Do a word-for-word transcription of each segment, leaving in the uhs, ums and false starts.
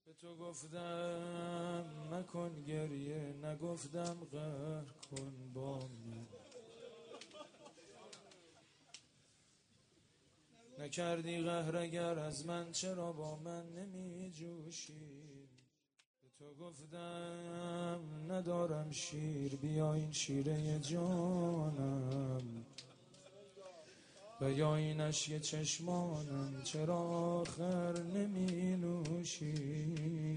به تو گفتم مکن گریه، نگفتم قهر کن با من. نکردی قهر اگر از من، چرا با من نمی جوشی؟ به تو گفتم ندارم شیر، بیا این شیره جانم، و یا این اشک چشمانم، چرا آخر نمی نوشی؟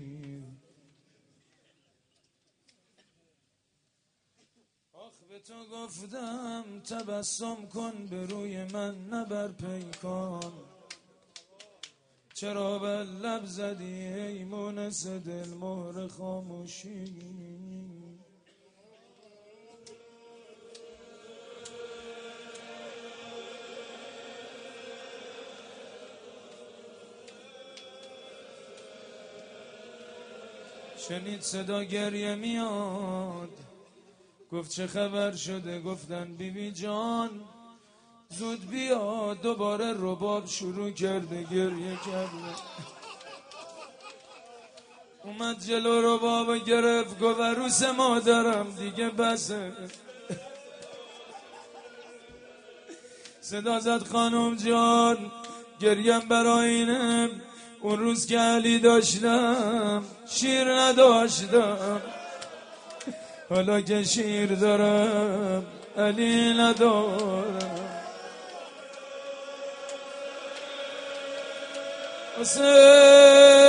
آخ به تو گفتم تبسم کن به روی من، نبر پیکان، چرا بر لب زدی ای مونس دل مهر خاموشی؟ شنید صدا گریه میاد، گفت چه خبر شده؟ گفتن بی بی جان زود بیا. دوباره رباب شروع کرده گریه کرده، اومد جلو رباب گرفت، گفت عروس مادرم دیگه بسه. صدا زد خانم جان گریم برای اینه، اون روز که علی داشتم شیر نداشتم، حالا که شیر دارم علی ندارم. حسین